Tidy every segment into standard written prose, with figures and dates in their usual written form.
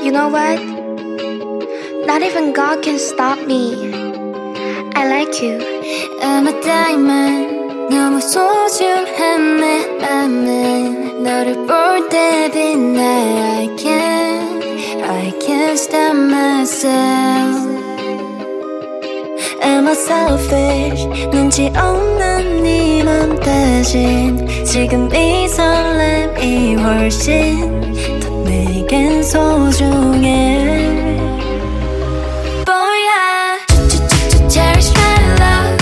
You know what? Not even God can stop me. I like you. I'm a diamond. 너무 소중한 내 맘은 너를 볼 때 빛나. I can't stop myself. Am I selfish? 눈치 없는 네 맘 대신 지금 이 설렘이 훨씬 더 내겐 소중해. Cherish my love.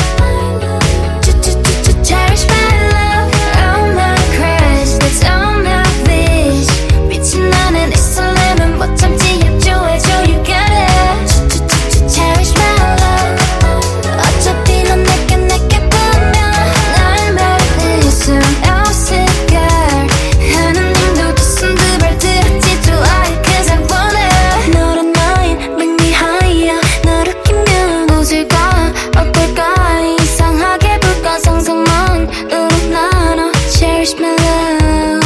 Cherish my love. All my crush, that's all my wish. 미친 나는 이 설렘은 못 참지. 협조해줘, you got it. Cherish my love. 어차피 넌 내게 보면 날 말릴 순 없을걸. 하느님도 두 손 두 발 들었지. 좋아해, cause I want it. 너란 나인 make me higher. 널 웃기면 웃을까. 어떨까 이상하게 불가상상만으로 나눠. Cherish my love.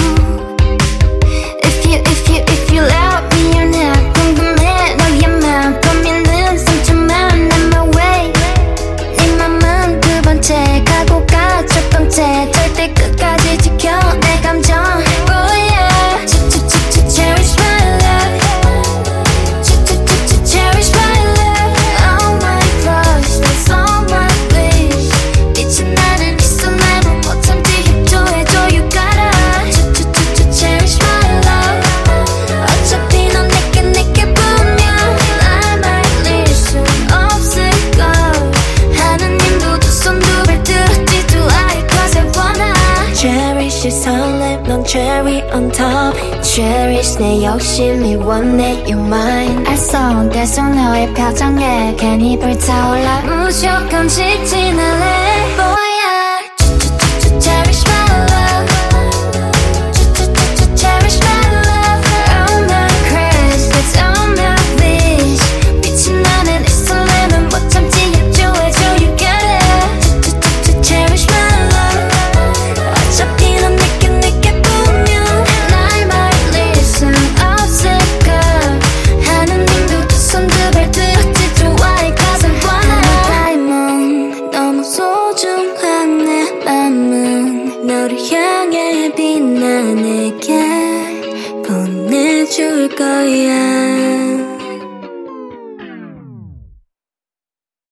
If you love me or not 궁금해. 너의 맘 범인은 상처만 in my way. 네 맘은 두 번째 가고 가 첫 번째. 절대 끝까지 지켜 내 감정. Oh yeah. Cherish my love. Cherish my love. All my crush, that's all my wish. 미친 나를 이 설렘은 못 참지. 협조해줘, you gotta. Cherish my love. 어차피 넌 내게 보면 날 말릴 순 없을걸. 하느님도 두 손 두 발 들었지. Do I cause I wanna. Cherish 이 설렘 넌 cherry on top. Cherish 내 욕심이 원해 you mine. 알싸운데 속 너의 표정에 괜히 불타올라. 무조건 직진할래. 뭐야. Cherish my love. Cherish my love. All my crush, that's all my wish. 미친 나는 이 설렘은 못 참지. 협조해줘, you got it. Cherish my love. 어차피 넌 내게 보면 날 말릴 순 없을걸. 하느님도 두 손 두 발 들었지. 좋아해, cause I wanna. Diamond. 너무 소중한 내 맘은 너를 향해 빛나. 내게 보내줄 거야.